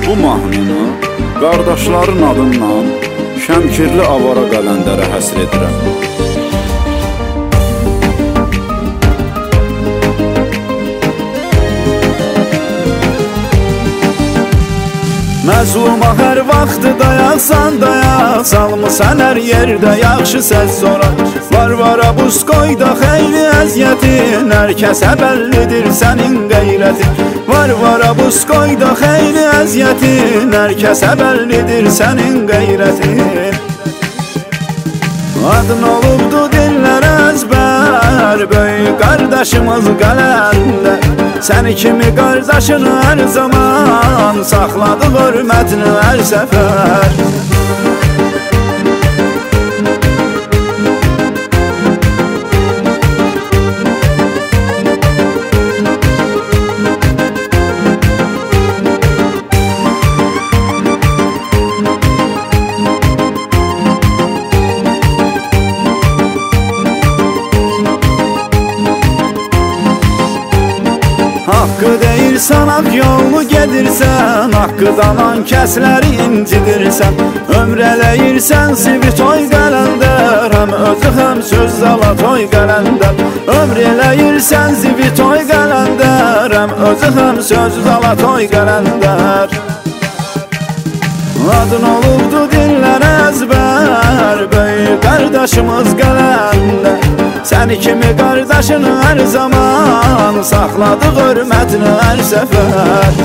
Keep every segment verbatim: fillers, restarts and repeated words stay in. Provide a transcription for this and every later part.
Bu mahnını qardaşların adından Şəmkirli Avara Qələndərə həsr edirəm. Məzluma hər vaxt dayaqsan dayaq, salmısan hər yerdə yaxşı səs sorar. Varvara buz qoyda xeyli əziyyətin, hər kəsə bəllidir sənin qeyrətin. Varvara buz qoyda xeyli əziyyətin, hər kəsə bəllidir sənin qeyrətin. Adın olubdu dillər əzbər, böyük qardaşımız Qələndər. Səni kimi qardaşını hər zaman saxladı hörmətini hər səfər. Haqqı deyirsən, haq yolu gedirsən, haqqı dalan kəsləri incidirsən. Ömr eləyirsən, zibi toy Qələndər, həm özü həm söz zala toy Qələndər. Ömr eləyirsən, zibi toy Qələndər, həm özü həm söz zala toy Qələndər. Adın olubdu dillər əzbər, böyük qardaşımız Qələndər. Səni kimi qardaşını hər zaman saxladı hörmətini hər səfər.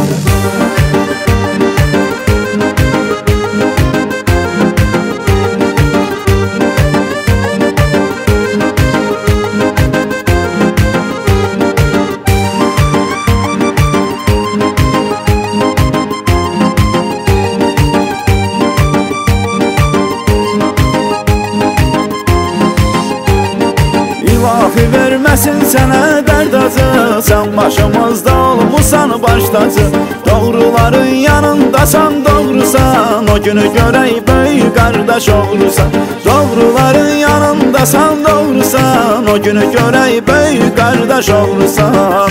İlahi verməsin sənə dərd acı, sən başımızda olmusan başdacı. Doğruların yanındasan, doğrusan, o günü görək böyük qardaş oğrusan. Doğruların yanındasan, doğrusan, o günü görək böyük qardaş oğrusan.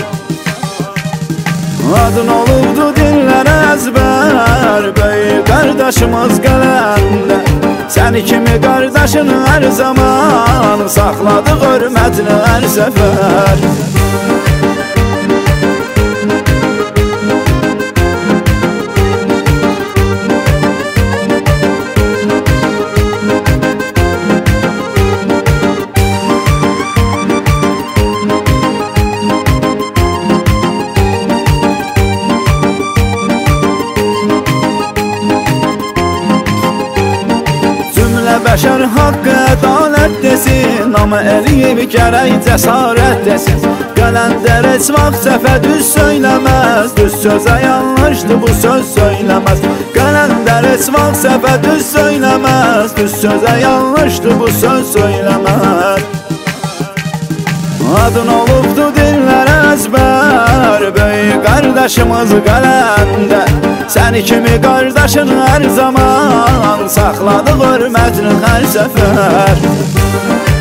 Adın olubdu dillər əzbər, böyük qardaşımız Qələndər. Səni kimi qardaşını hər zaman saxladı hörmətini hər səfər. Bəşər haqqı ədalət desin, amma eləyib gərək cəsarət desin. Qələndər heç vaxt səhvə düz söyləməz, düz sözə yanlışdı bu söz söyləməz. Qələndər heç vaxt səhvə düz söyləməz, düz sözə yanlışdı bu söz söyləməz. Adın olubdu dillər əzbər, böyük qardaşımız Qələndər. Səni kimi qardaşını hər zaman saxladı hörmətini hər səfər.